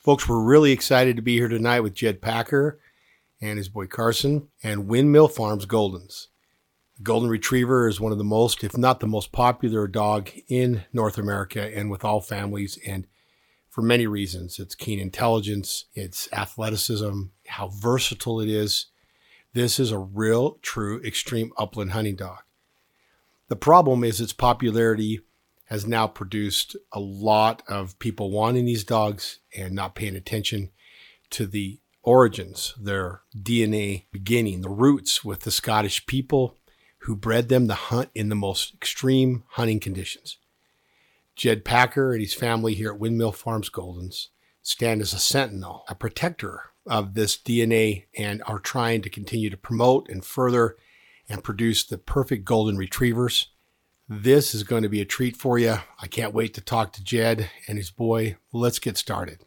Folks, we're really excited to be here tonight with Jed Packer and his boy Carson and Windmill Farms Goldens. The Golden Retriever is one of the most, if not the most popular dog in North America and with all families, and for many reasons. Its keen intelligence, its athleticism, how versatile it is. This is a real, true, extreme upland hunting dog. The problem is its popularity has now produced a lot of people wanting these dogs and not paying attention to the origins, their DNA beginning, the roots with the Scottish people who bred them to hunt in the most extreme hunting conditions. Jed Packer and his family here at Windmill Farms Goldens stand as a sentinel, a protector of this DNA, and are trying to continue to promote and further and produce the perfect golden retrievers. This is going to be a treat for you. I can't wait to talk to Jed and his boy. Let's get started.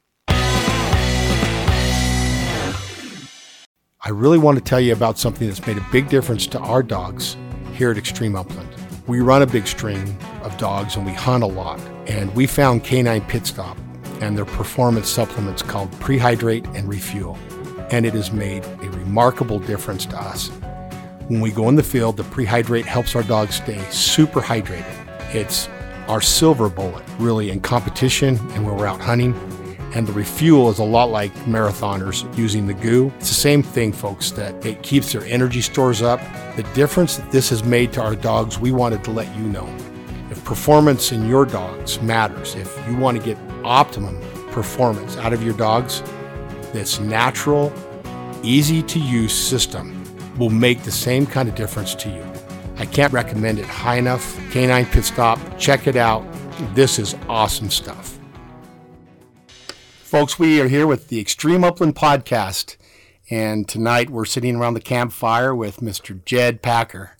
I really want to tell you about something that's made a big difference to our dogs here at Extreme Upland. We run a big string of dogs and we hunt a lot. And we found Canine Pit Stop and their performance supplements called Prehydrate and Refuel. And it has made a remarkable difference to us. When we go in the field, the Prehydrate helps our dogs stay super hydrated. It's our silver bullet, really, in competition and when we're out hunting. And the Refuel is a lot like marathoners using the goo. It's the same thing, folks, that it keeps their energy stores up. The difference that this has made to our dogs, we wanted to let you know. If performance in your dogs matters, if you want to get optimum performance out of your dogs, this natural, easy-to-use system will make the same kind of difference to you. I can't recommend it high enough. Canine Pit Stop, check it out. This is awesome stuff. Folks, we are here with the Extreme Upland Podcast, and tonight we're sitting around the campfire with Mr. Jed Packer,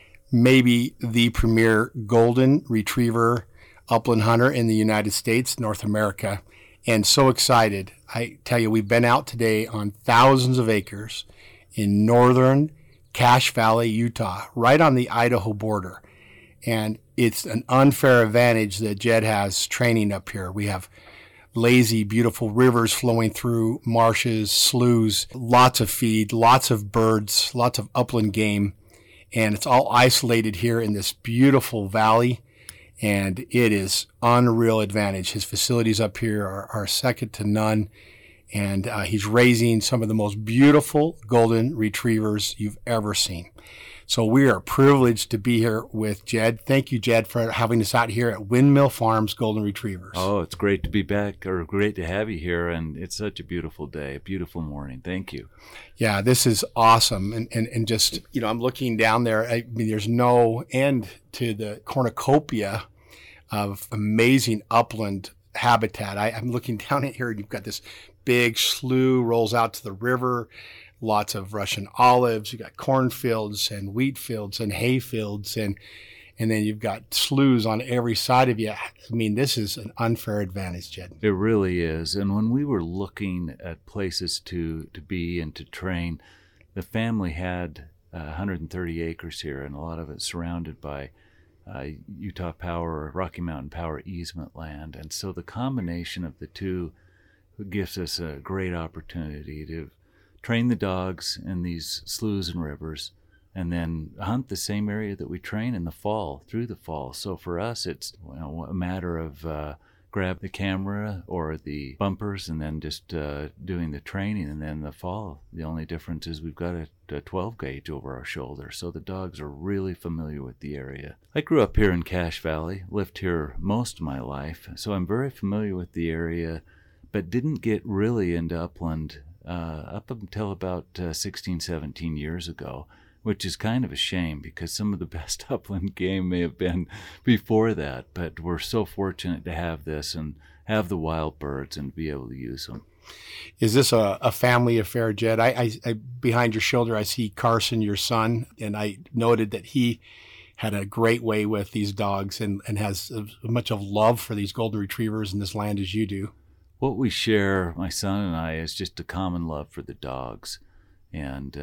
maybe the premier golden retriever upland hunter in the United States, North America, and so excited. I tell you, we've been out today on thousands of acres in northern Cache Valley, Utah, right on the Idaho border. And it's an unfair advantage that Jed has training up here. We have lazy, beautiful rivers flowing through marshes, sloughs, lots of feed, lots of birds, lots of upland game. And it's all isolated here in this beautiful valley. And it is unreal advantage. His facilities up here are second to none. And he's raising some of the most beautiful golden retrievers you've ever seen. So we are privileged to be here with Jed. Thank you, Jed, for having us out here at Windmill Farms Golden Retrievers. Oh, it's great to be back, or great to have you here. And it's such a beautiful day, a beautiful morning. Thank you. Yeah, this is awesome. And just, you know, I'm looking down there. I mean, there's no end to the cornucopia of amazing upland habitat. I'm looking down at here, and you've got this big slough rolls out to the river, lots of Russian olives. You got cornfields and wheat fields and hay fields, and then you've got sloughs on every side of you. I mean, this is an unfair advantage, Jed. It really is. And when we were looking at places to be and to train, the family had 130 acres here, and a lot of it surrounded by Utah Power, Rocky Mountain Power easement land. And so the combination of the two gives us a great opportunity to train the dogs in these sloughs and rivers, and then hunt the same area that we train in the fall, through the fall. So for us, it's a matter of grab the camera or the bumpers and then just doing the training. And then the fall, the only difference is we've got a 12 gauge over our shoulder. So the dogs are really familiar with the area. I grew up here in Cache Valley, lived here most of my life, so I'm very familiar with the area, but didn't get really into upland up until about 16, 17 years ago, which is kind of a shame because some of the best upland game may have been before that. But we're so fortunate to have this and have the wild birds and be able to use them. Is this a family affair, Jed? I behind your shoulder, I see Carson, your son, and I noted that he had a great way with these dogs and has as much of love for these golden retrievers in this land as you do. What we share, my son and I, is just a common love for the dogs. And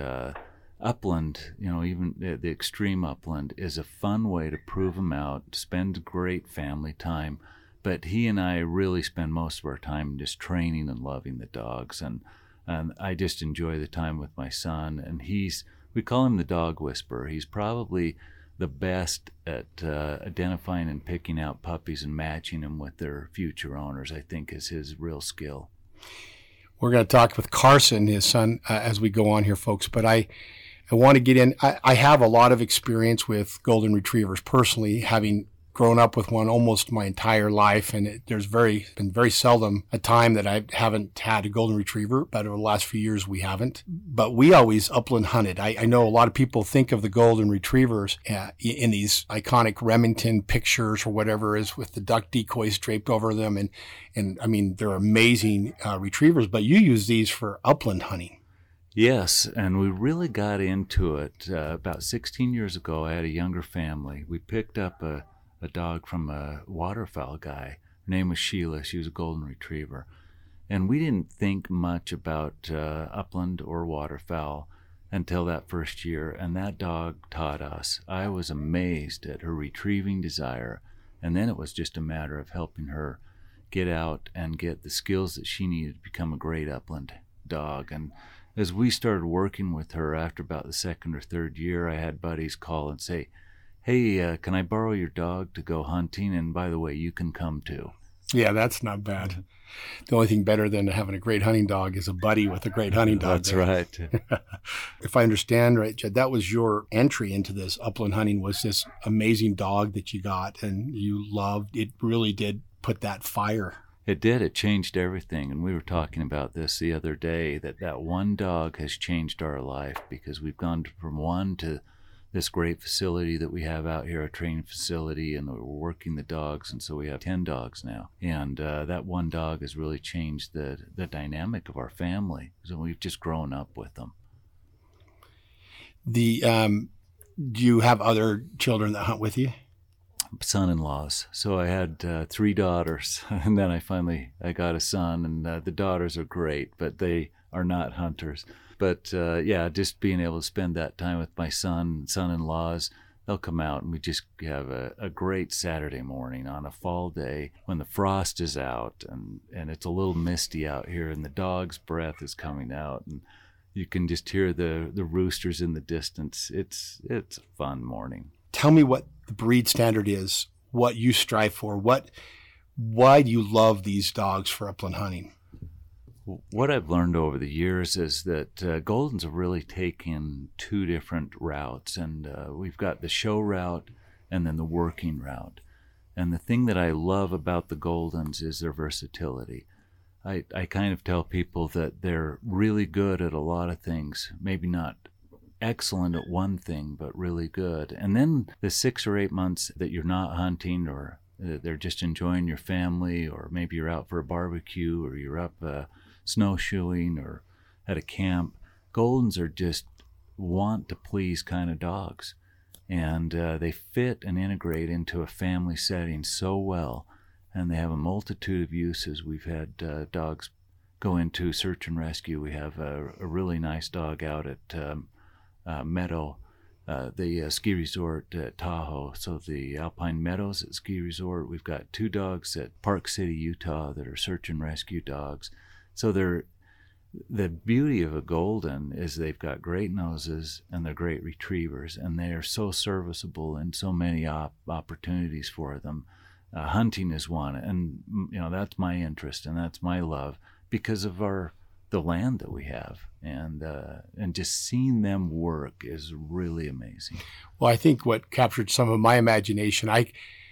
upland, even the extreme upland is a fun way to prove them out, spend great family time, But he and I really spend most of our time just training and loving the dogs. And I just enjoy the time with my son. And we call him the dog whisperer. He's probably the best at identifying and picking out puppies and matching them with their future owners, I think, is his real skill. We're going to talk with Carson, his son, as we go on here, folks. But I want to get in. I have a lot of experience with golden retrievers personally, having grown up with one almost my entire life, and there's been very seldom a time that I haven't had a golden retriever, but over the last few years we haven't. But we always upland hunted. I know a lot of people think of the golden retrievers in these iconic Remington pictures or whatever is with the duck decoys draped over them, and I mean they're amazing retrievers. But you use these for upland hunting. Yes, and we really got into it about 16 years ago. I had a younger family. We picked up a dog from a waterfowl guy. Her name was Sheila. She was a golden retriever. And we didn't think much about upland or waterfowl until that first year. And that dog taught us. I was amazed at her retrieving desire. And then it was just a matter of helping her get out and get the skills that she needed to become a great upland dog. And as we started working with her after about the second or third year, I had buddies call and say, "Hey, can I borrow your dog to go hunting? And by the way, you can come too." Yeah, that's not bad. The only thing better than having a great hunting dog is a buddy with a great hunting dog. That's right. If I understand right, Jed, that was your entry into this upland hunting, was this amazing dog that you got and you loved. It really did put that fire. It did. It changed everything. And we were talking about this the other day, that one dog has changed our life, because we've gone from one to this great facility that we have out here, a training facility, and we're working the dogs, and so we have 10 dogs now. And that one dog has really changed the dynamic of our family. So we've just grown up with them. Do you have other children that hunt with you? Son-in-laws. So I had 3 daughters, and then I got a son, and the daughters are great, but they are not hunters. But yeah, just being able to spend that time with my son-in-laws, they'll come out and we just have a great Saturday morning on a fall day when the frost is out and it's a little misty out here and the dog's breath is coming out and you can just hear the roosters in the distance. It's a fun morning. Tell me what the breed standard is, what you strive for, why do you love these dogs for upland hunting? What I've learned over the years is that Goldens have really taken 2 different routes, and we've got the show route and then the working route. And the thing that I love about the Goldens is their versatility. I kind of tell people that they're really good at a lot of things, maybe not excellent at one thing, but really good. And then the 6 or 8 months that you're not hunting, or they're just enjoying your family, or maybe you're out for a barbecue, or you're up snowshoeing or at a camp, Goldens are just want to please kind of dogs. And they fit and integrate into a family setting so well. And they have a multitude of uses. We've had dogs go into search and rescue. We have a really nice dog out at Meadow, the ski resort at Tahoe. So the Alpine Meadows at ski resort. We've got 2 dogs at Park City, Utah that are search and rescue dogs. So the beauty of a Golden is they've got great noses and they're great retrievers, and they are so serviceable in so many opportunities for them. Hunting is one, and that's my interest and that's my love because of the land that we have, and just seeing them work is really amazing. Well, I think what captured some of my imagination, I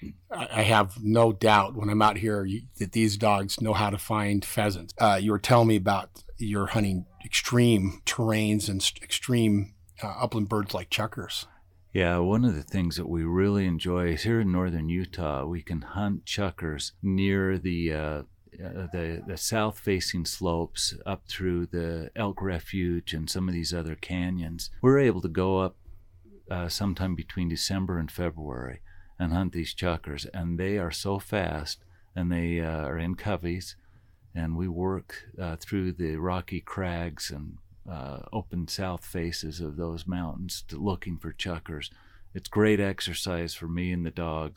have no doubt when I'm out here that these dogs know how to find pheasants. You were telling me about your hunting extreme terrains and extreme upland birds like chukars. Yeah, one of the things that we really enjoy is here in northern Utah, we can hunt chukars near the south-facing slopes up through the Elk Refuge and some of these other canyons. We're able to go up sometime between December and February and hunt these chukars, and they are so fast, and they are in coveys, and we work through the rocky crags and open south faces of those mountains looking for chukars. It's great exercise for me and the dogs,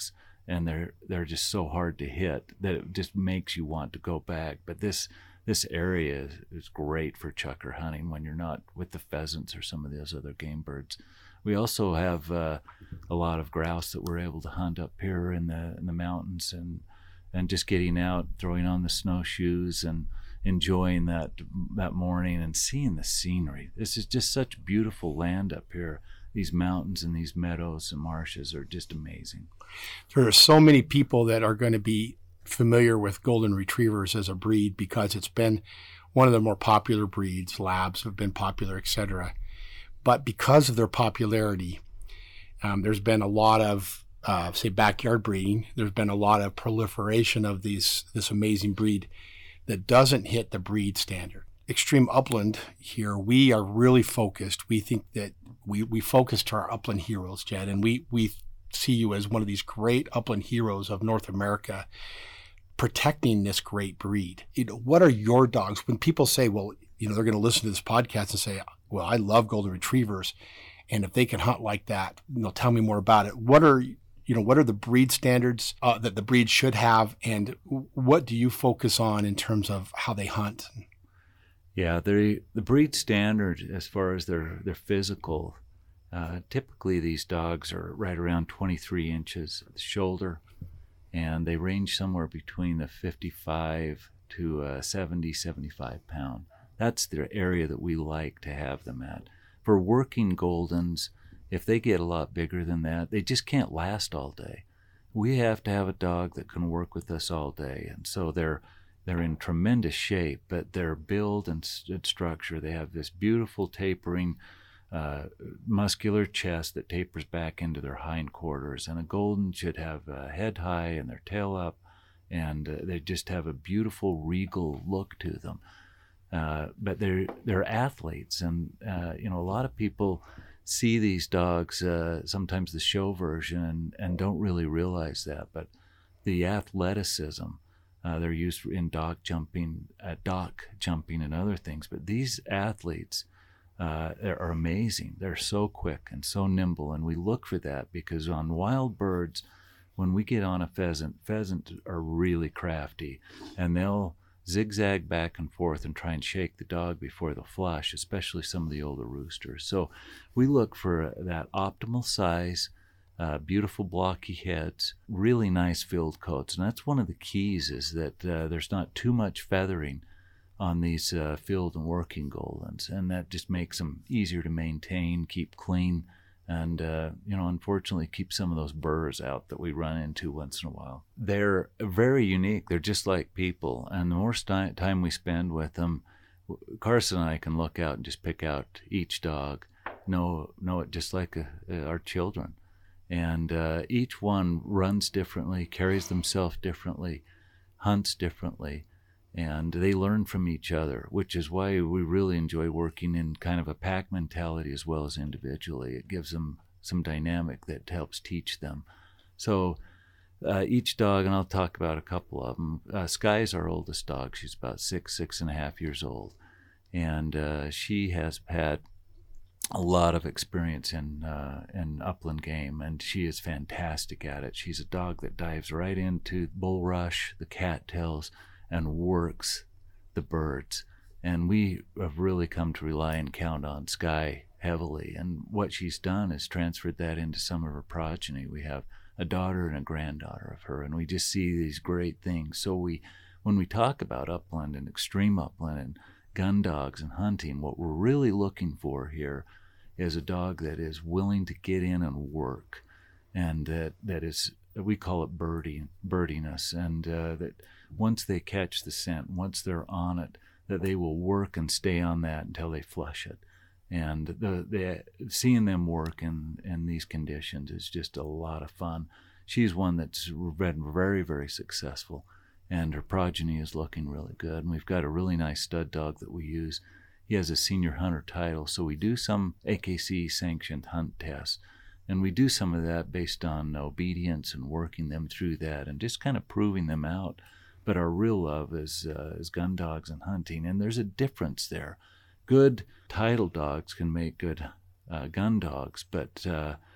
and they're just so hard to hit that it just makes you want to go back. But this area is great for chukar hunting when you're not with the pheasants or some of those other game birds. We also have a lot of grouse that we're able to hunt up here in the mountains, and just getting out, throwing on the snowshoes and enjoying that morning and seeing the scenery. This is just such beautiful land up here. These mountains and these meadows and marshes are just amazing. There are so many people that are going to be familiar with golden retrievers as a breed because it's been one of the more popular breeds. Labs have been popular, etc. But because of their popularity, there's been a lot of, say, backyard breeding. There's been a lot of proliferation of this amazing breed that doesn't hit the breed standard. Extreme Upland here, we are really focused. We think that we focus to our upland heroes, Jed, and we see you as one of these great upland heroes of North America, protecting this great breed. What are your dogs? When people say, well, they're going to listen to this podcast and say, well, I love golden retrievers, and if they can hunt like that, tell me more about it. What are the breed standards that the breed should have, and what do you focus on in terms of how they hunt? Yeah, the breed standard as far as their physical, typically these dogs are right around 23 inches at the shoulder, and they range somewhere between the 55 to 70, 75 pound. That's the area that we like to have them at. For working Goldens, if they get a lot bigger than that, they just can't last all day. We have to have a dog that can work with us all day, and so they're in tremendous shape, but their build and structure, they have this beautiful tapering, muscular chest that tapers back into their hindquarters, and a Golden should have a head high and their tail up, and they just have a beautiful regal look to them. But they're athletes, and a lot of people see these dogs, sometimes the show version, and don't really realize that. But the athleticism, they're used in dock jumping, and other things. But these athletes are amazing. They're so quick and so nimble, and we look for that because on wild birds, when we get on a pheasants are really crafty, and they'll zigzag back and forth and try and shake the dog before they'll flush, especially some of the older roosters. So we look for that optimal size, beautiful blocky heads, really nice filled coats. And that's one of the keys, is that there's not too much feathering on these filled and working Goldens. And that just makes them easier to maintain, keep clean, and unfortunately keep some of those burrs out that we run into once in a while. They're very unique. They're just like people, and the more time we spend with them, Carson and I can look out and just pick out each dog, know it just like our children, and each one runs differently, carries themselves differently, hunts differently, and they learn from each other, which is why we really enjoy working in kind of a pack mentality as well as individually. It gives them some dynamic that helps teach them. So each dog, and I'll talk about a couple of them. Sky is our oldest dog. She's about 6.5 years old, and she has had a lot of experience in upland game, and she is fantastic at it. She's a dog that dives right into bulrush, the cattails, and works the birds. And we have really come to rely and count on Sky heavily. And what she's done is transferred that into some of her progeny. We have a daughter and a granddaughter of her, and we just see these great things. So when we talk about upland and extreme upland and gun dogs and hunting, what we're really looking for here is a dog that is willing to get in and work, and that is, we call it birding us, and that once they catch the scent, once they're on it, that they will work and stay on that until they flush it. And seeing them work in these conditions is just a lot of fun. She's one that's been very, very successful, and her progeny is looking really good. And we've got a really nice stud dog that we use. He has a senior hunter title, so we do some AKC sanctioned hunt tests. And we do some of that based on obedience and working them through that and just kind of proving them out. But our real love is gun dogs and hunting, and there's a difference there. Good title dogs can make good gun dogs, but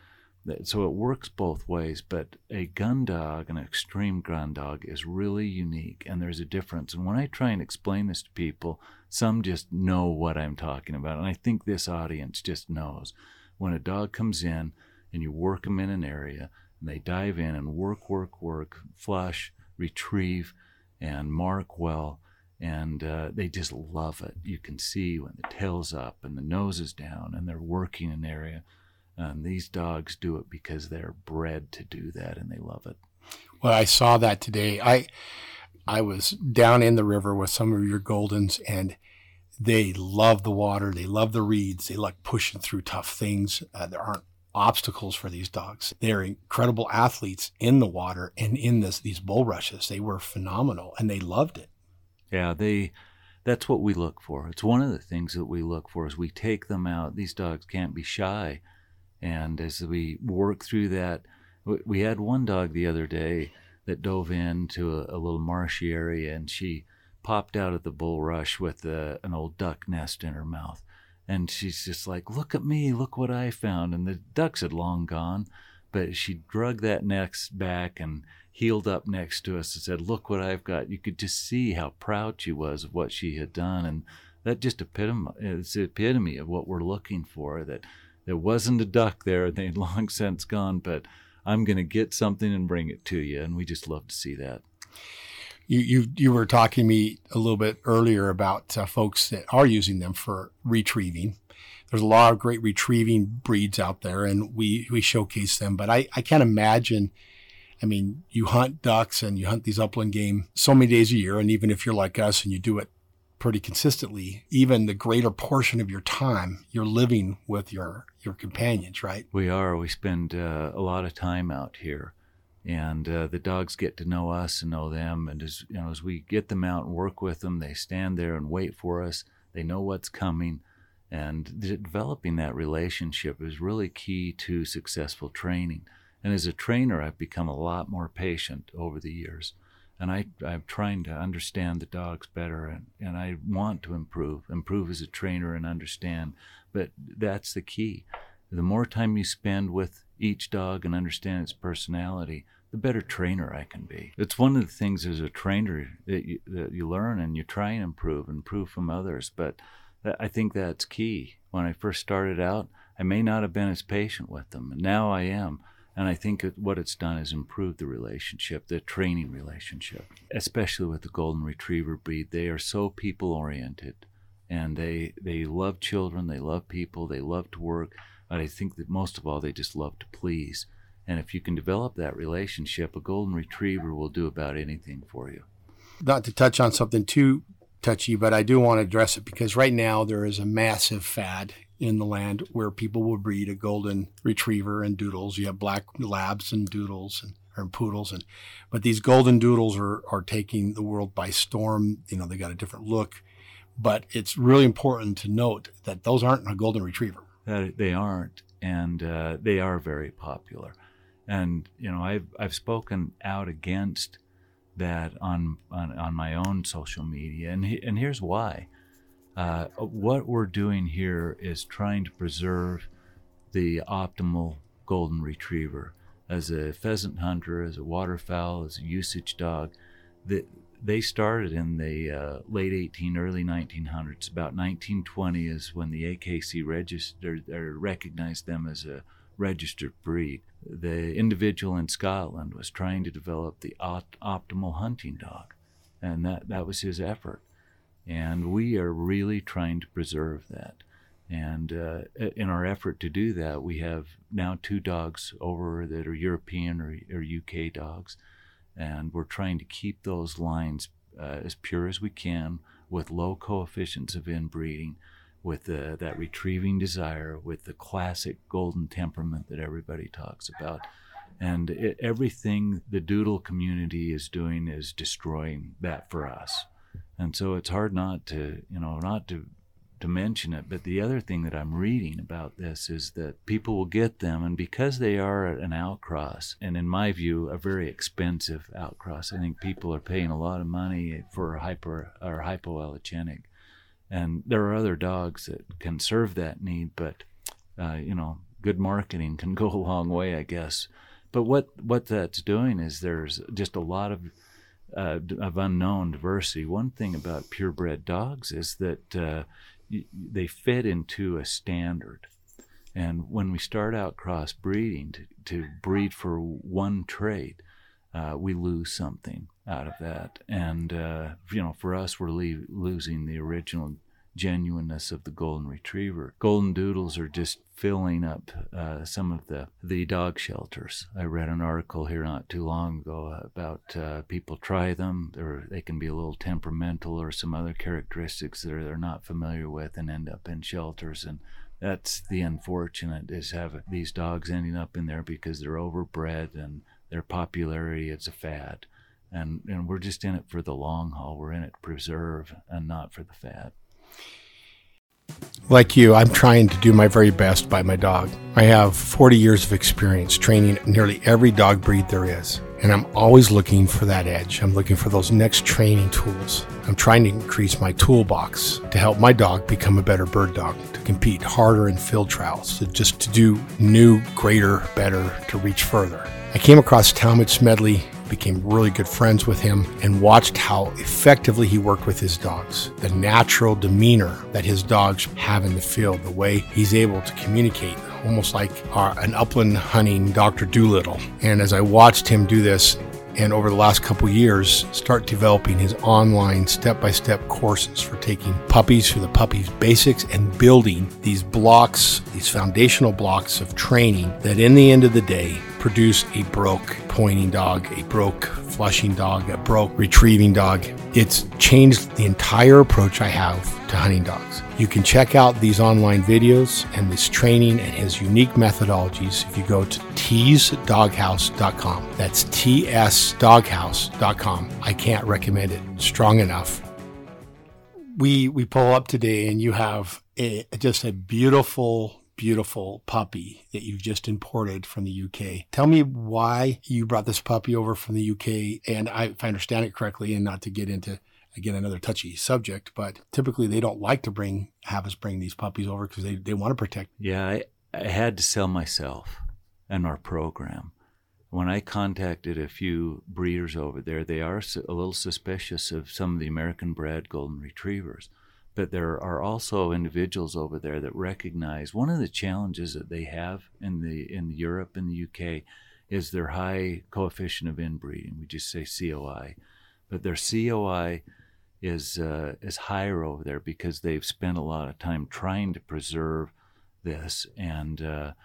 So it works both ways, but a gun dog, an extreme gun dog, is really unique, and there's a difference. And when I try and explain this to people, some just know what I'm talking about, and I think this audience just knows. When a dog comes in and you work them in an area, and they dive in and work, flush, retrieve, and mark well, and they just love it. You can see when the tail's up and the nose is down, and they're working an area. These dogs do it because they're bred to do that, and they love it. Well, I saw that today. I was down in the river with some of your Goldens, and they love the water. They love the reeds. They like pushing through tough things. There aren't obstacles for these dogs. They're incredible athletes in the water and in these bulrushes. They were phenomenal, and they loved it. Yeah, that's what we look for. It's one of the things that we look for is we take them out. These dogs can't be shy. And as we work through that, we had one dog the other day that dove into a little marshy area, and she popped out of the bulrush with an old duck nest in her mouth. And she's just like, look at me, look what I found. And the ducks had long gone, but she drug that nest back and heeled up next to us and said, look what I've got. You could just see how proud she was of what she had done. And that just it's the epitome of what we're looking for, that there wasn't a duck there. They'd long since gone, but I'm going to get something and bring it to you. And we just love to see that. You were talking to me a little bit earlier about folks that are using them for retrieving. There's a lot of great retrieving breeds out there, and we showcase them. But I can't imagine, I mean, you hunt ducks and you hunt these upland game so many days a year, and even if you're like us and you do it pretty consistently, even the greater portion of your time, you're living with your companions, right? We are. We spend a lot of time out here, and the dogs get to know us and know them. And as we get them out and work with them, they stand there and wait for us. They know what's coming, and developing that relationship is really key to successful training. And as a trainer, I've become a lot more patient over the years. And I'm trying to understand the dogs better, and I want to improve as a trainer and understand. But that's the key. The more time you spend with each dog and understand its personality, the better trainer I can be. It's one of the things as a trainer that you learn, and you try and improve from others. But I think that's key. When I first started out, I may not have been as patient with them, and now I am. And I think what it's done is improved the relationship, the training relationship, especially with the Golden Retriever breed. They are so people-oriented, and they love children, they love people, they love to work, but I think that most of all, they just love to please. And if you can develop that relationship, a Golden Retriever will do about anything for you. Not to touch on something too touchy, but I do want to address it because right now there is a massive fad in the land where people will breed a Golden Retriever and doodles. You have black labs and doodles and poodles, but these golden doodles are taking the world by storm. You know, they got a different look, but it's really important to note that those aren't a Golden Retriever. They aren't, and they are very popular. And you know, I've spoken out against that on my own social media, and here's why. What we're doing here is trying to preserve the optimal Golden Retriever. As a pheasant hunter, as a waterfowl, as a usage dog, they started in the late early 1900s. About 1920 is when the AKC registered or recognized them as a registered breed. The individual in Scotland was trying to develop the optimal hunting dog, and that was his effort. And we are really trying to preserve that. And in our effort to do that, we have now 2 dogs over that are European or UK dogs. And we're trying to keep those lines as pure as we can, with low coefficients of inbreeding, with that retrieving desire, with the classic golden temperament that everybody talks about. And everything the doodle community is doing is destroying that for us. And so it's hard not to mention it. But the other thing that I'm reading about this is that people will get them, and because they are an outcross, and in my view, a very expensive outcross, I think people are paying a lot of money for hypoallergenic. And there are other dogs that can serve that need, but good marketing can go a long way, I guess. But what that's doing is there's just a lot of unknown diversity. One thing about purebred dogs is that they fit into a standard. And when we start out crossbreeding to breed for one trait, we lose something out of that. And, for us, we're losing the original genuineness of the golden retriever. Golden doodles are just filling up some of the dog shelters. I read an article here not too long ago about people try them. They can be a little temperamental or some other characteristics that they're not familiar with and end up in shelters. And that's the unfortunate, is have these dogs ending up in there because they're overbred and their popularity is a fad. And we're just in it for the long haul. We're in it to preserve and not for the fad. Like you, I'm trying to do my very best by my dog. I have 40 years of experience training nearly every dog breed there is, and I'm always looking for that edge. I'm looking for those next training tools. I'm trying to increase my toolbox to help my dog become a better bird dog, to compete harder in field trials, to do new, greater, better, to reach further. I came across Talmud Smedley, became really good friends with him, and watched how effectively he worked with his dogs. The natural demeanor that his dogs have in the field, the way he's able to communicate, almost like an upland hunting Dr. Doolittle. And as I watched him do this, and over the last couple years, start developing his online step-by-step courses for taking puppies through the puppies basics and building these blocks, these foundational blocks of training that in the end of the day produce a broke pointing dog, a broke flushing dog, a broke retrieving dog. It's changed the entire approach I have to hunting dogs. You can check out these online videos and this training and his unique methodologies if you go to tsdoghouse.com. That's tsdoghouse.com. I can't recommend it strong enough. We pull up today and you have just a beautiful puppy that you've just imported from the UK. Tell me why you brought this puppy over from the UK, and if I understand it correctly, and not to get into, again, another touchy subject, but typically they don't like to have us bring these puppies over because they want to protect. Yeah, I had to sell myself and our program. When I contacted a few breeders over there, they are a little suspicious of some of the American-bred golden retrievers. But there are also individuals over there that recognize one of the challenges that they have in Europe and the UK is their high coefficient of inbreeding. We just say COI, but their COI is higher over there because they've spent a lot of time trying to preserve this, and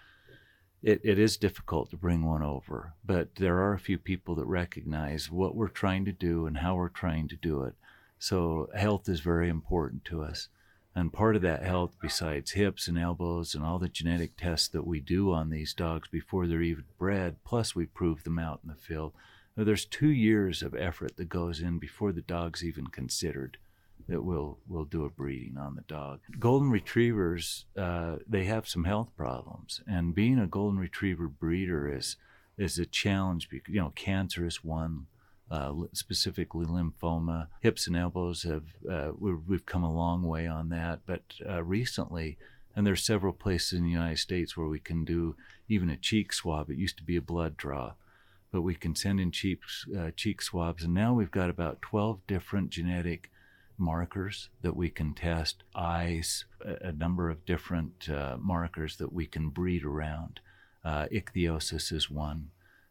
it is difficult to bring one over. But there are a few people that recognize what we're trying to do and how we're trying to do it. So health is very important to us. And part of that health, besides hips and elbows and all the genetic tests that we do on these dogs before they're even bred, plus we prove them out in the field, there's 2 years of effort that goes in before the dog's even considered that we'll do a breeding on the dog. Golden retrievers, they have some health problems. And being a golden retriever breeder is a challenge. Cancer is one. Specifically lymphoma. Hips and elbows we've come a long way on that, but recently, and there's several places in the United States where we can do even a cheek swab. It used to be a blood draw, but we can send in cheek swabs, and now we've got about 12 different genetic markers that we can test, eyes, a number of different markers that we can breed around. Ichthyosis is one.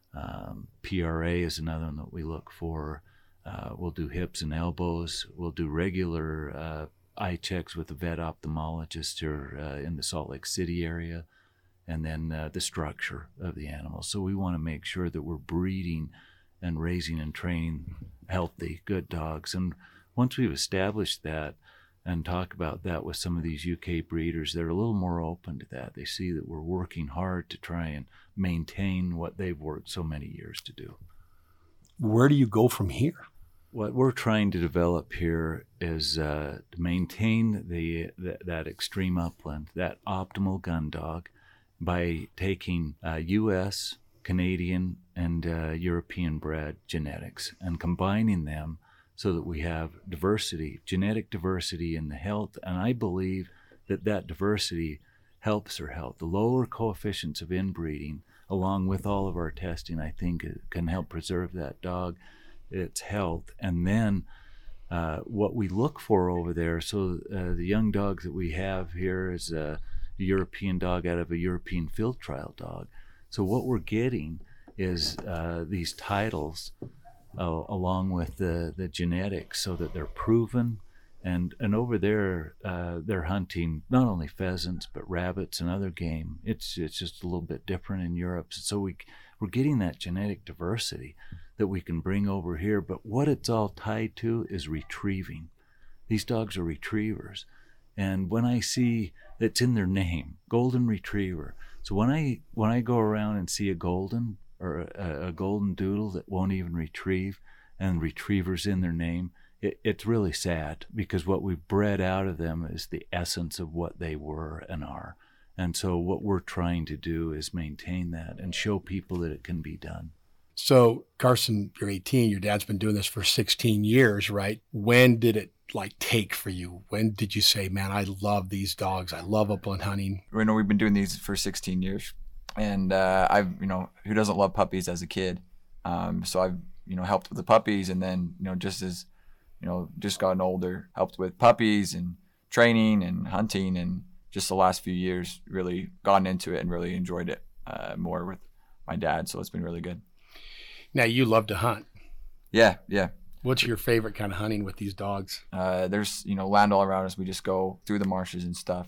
PRA is another one that we look for. We'll do hips and elbows. We'll do regular eye checks with a vet ophthalmologist here in the Salt Lake City area, and then the structure of the animal. So we want to make sure that we're breeding and raising and training healthy, good dogs. And once we've established that and talk about that with some of these UK breeders, they're a little more open to that. They see that we're working hard to try and maintain what they've worked so many years to do. Where do you go from here? What we're trying to develop here is to maintain that extreme upland, that optimal gun dog, by taking U.S., Canadian, and European bred genetics and combining them so that we have diversity, genetic diversity in the health. And I believe that diversity helps her health. The lower coefficients of inbreeding, along with all of our testing, I think it can help preserve that dog, its health. And then what we look for over there, so the young dog that we have here is a European dog out of a European field trial dog. So what we're getting is these titles along with the genetics, so that they're proven. And over there, they're hunting not only pheasants but rabbits and other game. It's just a little bit different in Europe. So we're getting that genetic diversity that we can bring over here. But what it's all tied to is retrieving. These dogs are retrievers, and when I see it's in their name, golden retriever. So when I go around and see a golden or a golden doodle that won't even retrieve, and retrievers in their name, it's really sad, because what we've bred out of them is the essence of what they were and are. And so what we're trying to do is maintain that and show people that it can be done. So Carson, you're 18, your dad's been doing this for 16 years, right? When did it take for you? When did you say, man, I love these dogs. I love upland hunting? We know we've been doing these for 16 years. And I've, who doesn't love puppies as a kid? So I've, helped with the puppies, and then, just gotten older, helped with puppies and training and hunting, and just the last few years really gotten into it and really enjoyed it more with my dad. So it's been really good. Now, you love to hunt. Yeah. What's your favorite kind of hunting with these dogs? There's, land all around us. We just go through the marshes and stuff.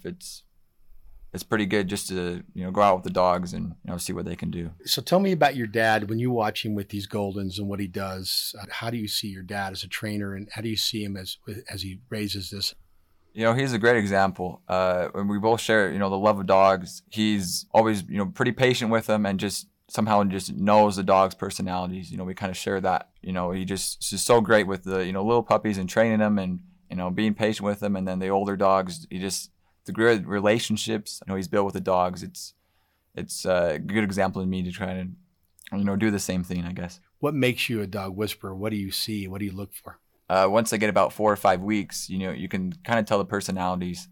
It's pretty good just to, go out with the dogs and, see what they can do. So tell me about your dad. When you watch him with these Goldens and what he does, how do you see your dad as a trainer, and how do you see him as he raises this? He's a great example. And we both share, the love of dogs. He's always, pretty patient with them, and just somehow just knows the dog's personalities. We kind of share that. He's just so great with the, little puppies and training them, and, being patient with them. And then the older dogs, the great relationships he's built with the dogs. It's a good example in me to try to do the same thing, I guess. What makes you a dog whisperer? What do you see? What do you look for? Once they get about 4 or 5 weeks, you can kind of tell the personalities.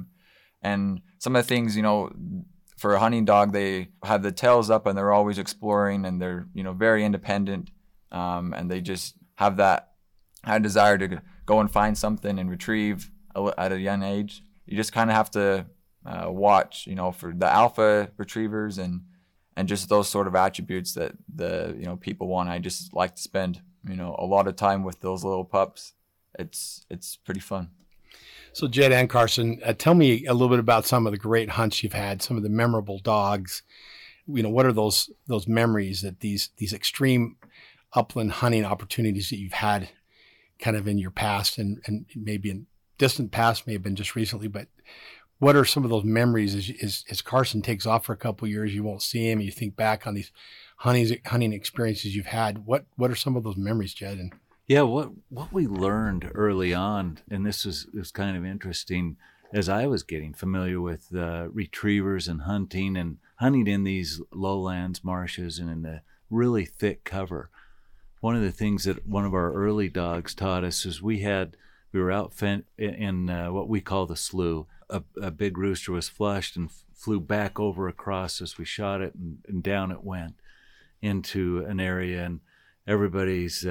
And some of the things, for a hunting dog, they have the tails up and they're always exploring, and they're very independent, and they just have that desire to go and find something and retrieve at a young age. You just kind of have to watch, for the alpha retrievers and just those sort of attributes that the people want. I just like to spend a lot of time with those little pups. It's pretty fun. So Jed and Carson, tell me a little bit about some of the great hunts you've had, some of the memorable dogs. What are those memories that these extreme upland hunting opportunities that you've had kind of in your past, and maybe in distant past, may have been just recently, but what are some of those memories as Carson takes off for a couple of years, you won't see him, you think back on these hunting experiences you've had. What are some of those memories, Jed? And yeah, what we learned early on, and this was kind of interesting, as I was getting familiar with retrievers and hunting in these lowlands, marshes, and in the really thick cover. One of the things that one of our early dogs taught us is we were out in what we call the slough. A big rooster was flushed and flew back over across us. We shot it, and down it went into an area, and everybody's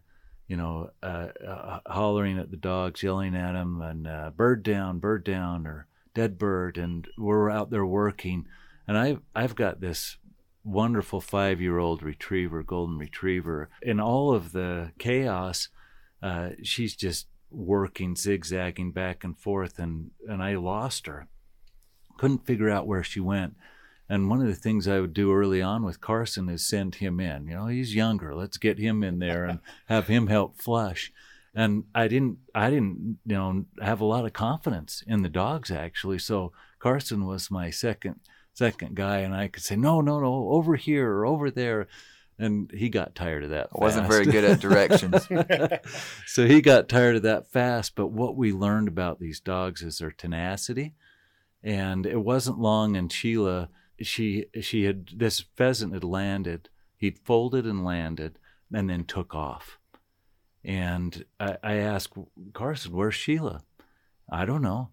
hollering at the dogs, yelling at them, and bird down, or dead bird, and we're out there working. And I've got this wonderful 5-year-old retriever, golden retriever. In all of the chaos, she's just working, zigzagging back and forth, and I lost her. Couldn't figure out where she went. And one of the things I would do early on with Carson is send him in. He's younger. Let's get him in there and have him help flush. And I didn't have a lot of confidence in the dogs, actually. So Carson was my second guy, and I could say, no, over here or over there. And he got tired of that fast. I wasn't very good at directions. So he got tired of that fast. But what we learned about these dogs is their tenacity. And it wasn't long, and Sheila, this pheasant had landed. He'd folded and landed and then took off. And I asked Carson, where's Sheila? I don't know.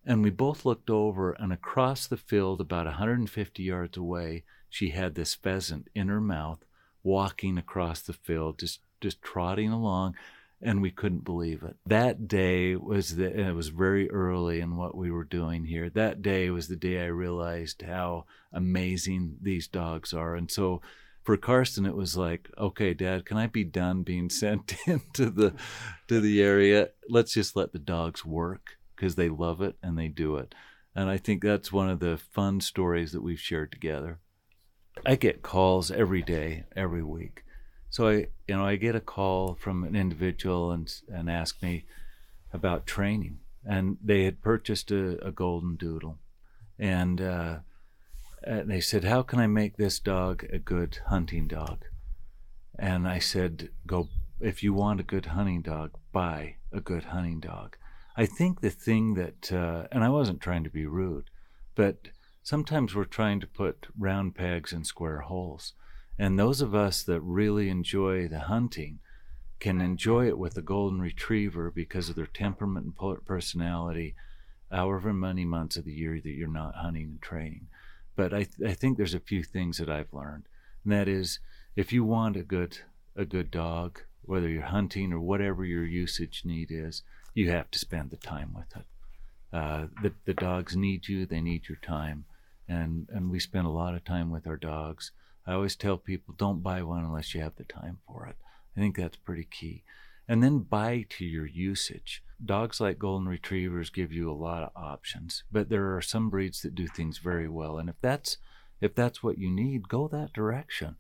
And we both looked over, and across the field, about 150 yards away, she had this pheasant in her mouth, walking across the field, just trotting along, and we couldn't believe it. That day was and it was very early in what we were doing here. That day was the day I realized how amazing these dogs are. And so for Karsten, it was like, okay, Dad, can I be done being sent into the area? Let's just let the dogs work, because they love it and they do it. And I think that's one of the fun stories that we've shared together. I get calls every day, every week. So I get a call from an individual and ask me about training. And they had purchased a golden doodle. And they said, how can I make this dog a good hunting dog? And I said, if you want a good hunting dog, buy a good hunting dog. I think the thing that, and I wasn't trying to be rude, but sometimes we're trying to put round pegs in square holes. And those of us that really enjoy the hunting can enjoy it with a golden retriever because of their temperament and personality, however many months of the year that you're not hunting and training. But I think there's a few things that I've learned. And that is, if you want a good dog, whether you're hunting or whatever your usage need is, you have to spend the time with it. The dogs need you, they need your time. And we spend a lot of time with our dogs. I always tell people, don't buy one unless you have the time for it. I think that's pretty key. And then buy to your usage. Dogs like golden retrievers give you a lot of options, but there are some breeds that do things very well. And if that's what you need, go that direction.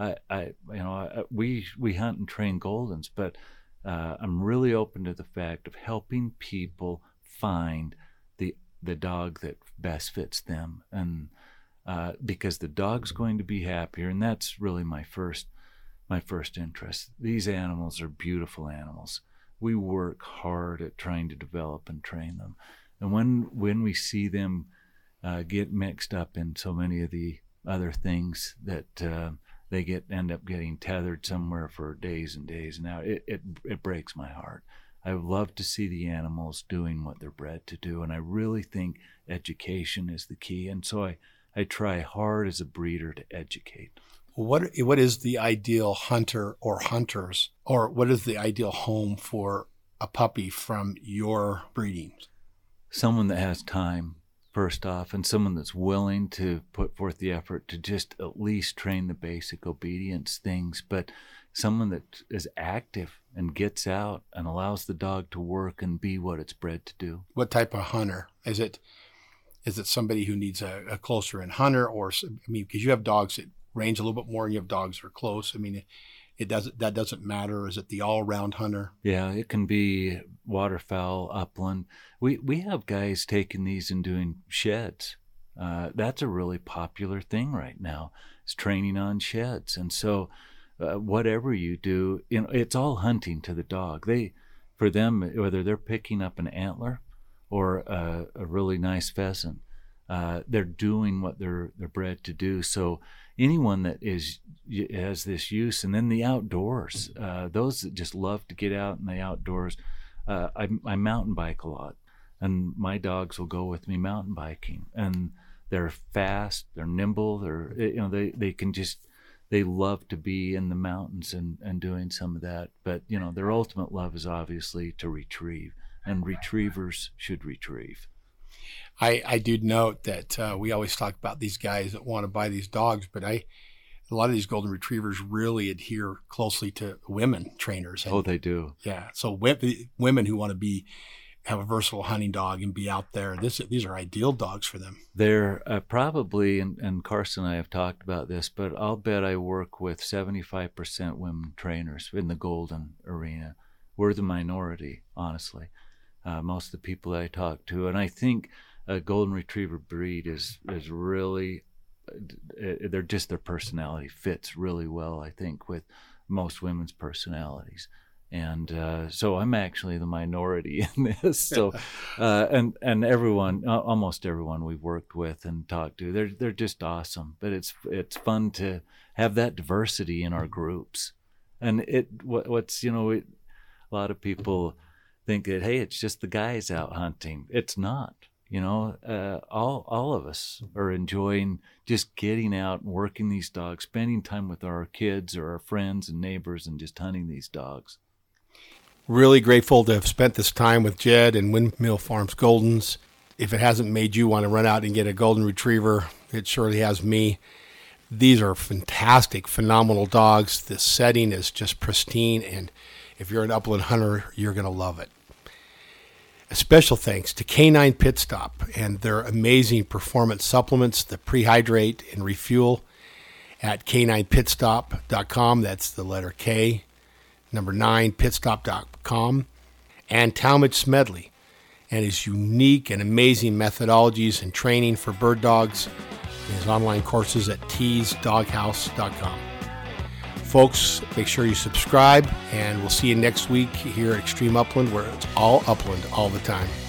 We hunt and train Goldens, but I'm really open to the fact of helping people find the dog that best fits them, and because the dog's going to be happier, and that's really my first interest. These animals are beautiful animals. We work hard at trying to develop and train them, and when we see them get mixed up in so many of the other things that they end up getting tethered somewhere for days and days. Now it breaks my heart. I love to see the animals doing what they're bred to do, and I really think education is the key. And so I try hard as a breeder to educate. What is the ideal hunter or hunters, or what is the ideal home for a puppy from your breedings? Someone that has time, first off, and someone that's willing to put forth the effort to just at least train the basic obedience things, but someone that is active and gets out and allows the dog to work and be what it's bred to do. What type of hunter? Is it somebody who needs a closer in hunter, or, because you have dogs that range a little bit more and you have dogs that are close. That doesn't matter. Is it the all-around hunter? Yeah, it can be waterfowl, upland. We have guys taking these and doing sheds. That's a really popular thing right now, is training on sheds. And so whatever you do, it's all hunting to the dog. For them, whether they're picking up an antler or a really nice pheasant, they're doing what they're bred to do. So anyone that has this use, and then the outdoors, those that just love to get out in the outdoors. I mountain bike a lot, and my dogs will go with me mountain biking, and they're fast, they're nimble, they love to be in the mountains and doing some of that. But their ultimate love is obviously to retrieve, and retrievers should retrieve. I do note that we always talk about these guys that want to buy these dogs, but a lot of these golden retrievers really adhere closely to women trainers. Oh, they do. Yeah. So women who want to have a versatile hunting dog and be out there, these are ideal dogs for them. They're probably, and Karsten and I have talked about this, but I'll bet I work with 75% women trainers in the golden arena. We're the minority, honestly. Most of the people that I talk to, and I think a golden retriever breed is really, their personality fits really well, I think, with most women's personalities. And so I'm actually the minority in this. So, and everyone, almost everyone we've worked with and talked to, they're just awesome. But it's fun to have that diversity in our groups. And a lot of people think that, hey, it's just the guys out hunting. It's not. all of us are enjoying just getting out and working these dogs, spending time with our kids or our friends and neighbors, and just hunting these dogs. Really grateful to have spent this time with Jed and Windmill Farms Goldens. If it hasn't made you want to run out and get a golden retriever, it surely has me. These are fantastic, phenomenal dogs. The setting is just pristine, and if you're an upland hunter, you're going to love it. A special thanks to Canine Pit Stop and their amazing performance supplements, the Prehydrate and Refuel at caninepitstop.com. That's the letter K, number 9, pitstop.com. And Talmadge Smedley and his unique and amazing methodologies and training for bird dogs and his online courses at teesdoghouse.com. Folks, make sure you subscribe, and we'll see you next week here at Extreme Upland, where it's all upland all the time.